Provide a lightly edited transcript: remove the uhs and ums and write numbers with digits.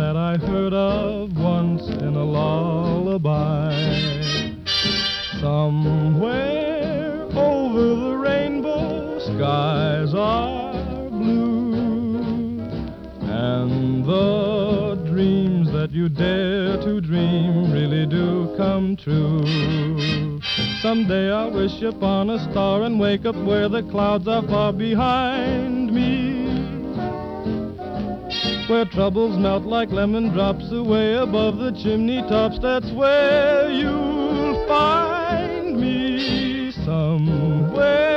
that I heard of once in a lullaby. Somewhere over the rainbow, skies are blue, and the dreams that you dare to dream really do come true. Someday I'll wish upon a star and wake up where the clouds are far behind me, where troubles melt like lemon drops away above the chimney tops. That's where you'll find me somewhere